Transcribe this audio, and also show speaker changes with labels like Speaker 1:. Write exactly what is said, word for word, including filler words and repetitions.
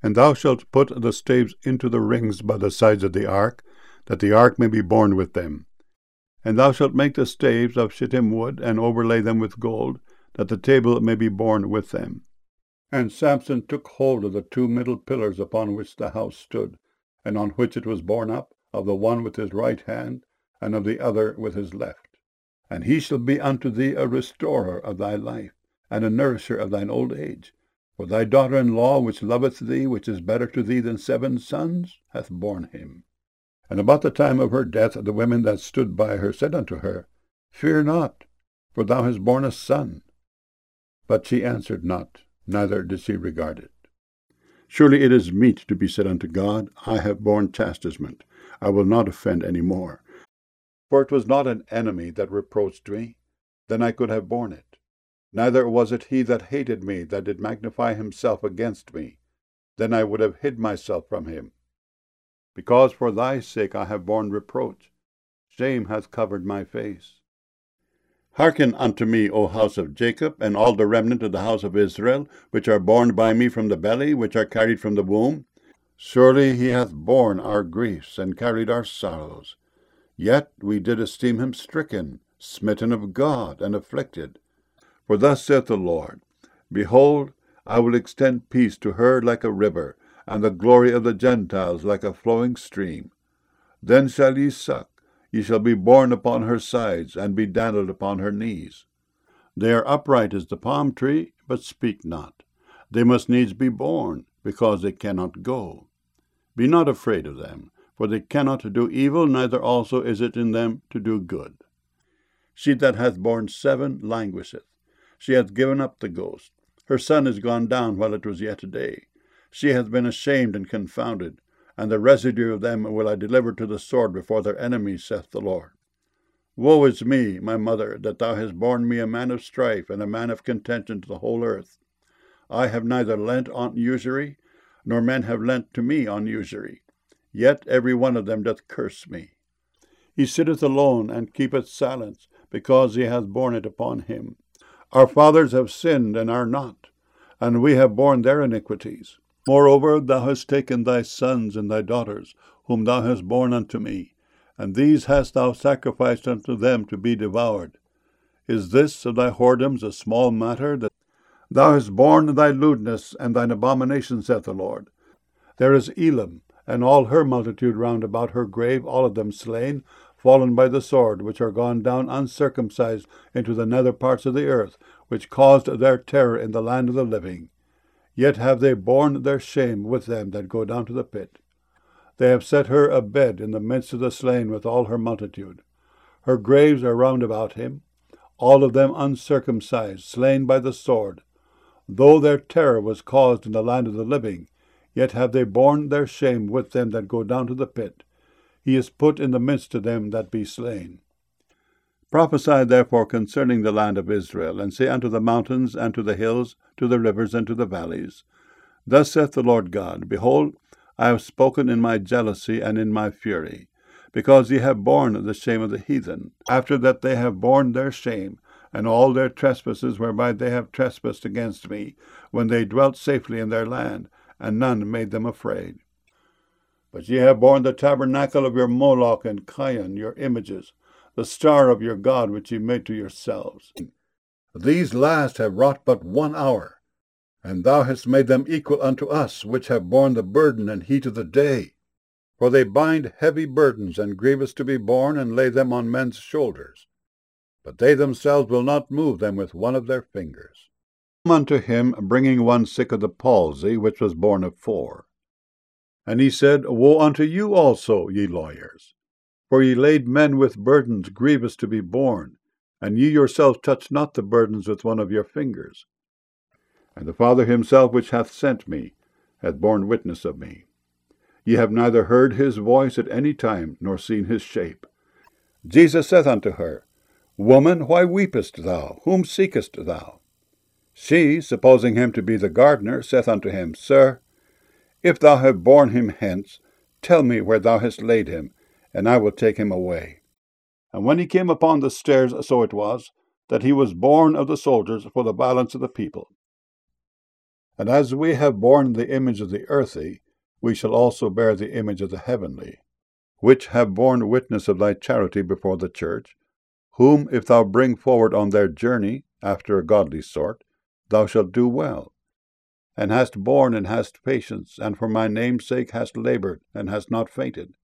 Speaker 1: And thou shalt put the staves into the rings by the sides of the ark, that the ark may be borne with them. And thou shalt make the staves of shittim wood, and overlay them with gold, that the table may be borne with them. And Samson took hold of the two middle pillars upon which the house stood, and on which it was borne up, of the one with his right hand, and of the other with his left. And he shall be unto thee a restorer of thy life, and a nourisher of thine old age. For thy daughter-in-law, which loveth thee, which is better to thee than seven sons, hath borne him. And about the time of her death, the women that stood by her said unto her, Fear not, for thou hast borne a son. But she answered not, neither did she regard it. Surely it is meet to be said unto God, I have borne chastisement, I will not offend any more. For it was not an enemy that reproached me, then I could have borne it. Neither was it he that hated me that did magnify himself against me, then I would have hid myself from him. Because for thy sake I have borne reproach, shame hath covered my face. Hearken unto me, O house of Jacob, and all the remnant of the house of Israel, which are born by me from the belly, which are carried from the womb. Surely he hath borne our griefs, and carried our sorrows. Yet we did esteem him stricken, smitten of God, and afflicted. For thus saith the Lord, Behold, I will extend peace to her like a river, and the glory of the Gentiles like a flowing stream. Then shall ye suck, ye shall be borne upon her sides, and be dandled upon her knees. They are upright as the palm tree, but speak not. They must needs be borne, because they cannot go. Be not afraid of them, for they cannot do evil, neither also is it in them to do good. She that hath borne seven languisheth. She hath given up the ghost. Her son is gone down while it was yet day. She hath been ashamed and confounded, and the residue of them will I deliver to the sword before their enemies, saith the Lord. Woe is me, my mother, that thou hast borne me a man of strife, and a man of contention to the whole earth. I have neither lent on usury, nor men have lent to me on usury. Yet every one of them doth curse me. He sitteth alone, and keepeth silence, because he hath borne it upon him. Our fathers have sinned, and are not, and we have borne their iniquities. Moreover, thou hast taken thy sons and thy daughters, whom thou hast borne unto me, and these hast thou sacrificed unto them to be devoured. Is this of thy whoredoms a small matter, that thou hast borne thy lewdness and thine abomination, saith the Lord? There is Elam, and all her multitude round about her grave, all of them slain, fallen by the sword, which are gone down uncircumcised into the nether parts of the earth, which caused their terror in the land of the living. Yet have they borne their shame with them that go down to the pit. They have set her a bed in the midst of the slain with all her multitude. Her graves are round about him, all of them uncircumcised, slain by the sword. Though their terror was caused in the land of the living, yet have they borne their shame with them that go down to the pit. He is put in the midst of them that be slain. Prophesy therefore concerning the land of Israel, and say unto the mountains, and to the hills, to the rivers, and to the valleys, Thus saith the Lord God, Behold, I have spoken in my jealousy and in my fury, because ye have borne the shame of the heathen, after that they have borne their shame, and all their trespasses whereby they have trespassed against me, when they dwelt safely in their land, and none made them afraid. But ye have borne the tabernacle of your Moloch and Chion, your images, the star of your God which ye made to yourselves. These last have wrought but one hour, and thou hast made them equal unto us, which have borne the burden and heat of the day. For they bind heavy burdens and grievous to be borne, and lay them on men's shoulders. But they themselves will not move them with one of their fingers. Come unto him, bringing one sick of the palsy, which was born of four. And he said, Woe unto you also, ye lawyers! For ye laid men with burdens grievous to be borne, and ye yourselves touched not the burdens with one of your fingers. And the Father himself which hath sent me hath borne witness of me. Ye have neither heard his voice at any time, nor seen his shape. Jesus saith unto her, Woman, why weepest thou? Whom seekest thou? She, supposing him to be the gardener, saith unto him, Sir, if thou have borne him hence, tell me where thou hast laid him, and I will take him away. And when he came upon the stairs, so it was, that he was borne of the soldiers for the balance of the people. And as we have borne the image of the earthly, we shall also bear the image of the heavenly, which have borne witness of thy charity before the church, whom if thou bring forward on their journey after a godly sort, thou shalt do well, and hast borne and hast patience, and for my name's sake hast laboured, and hast not fainted.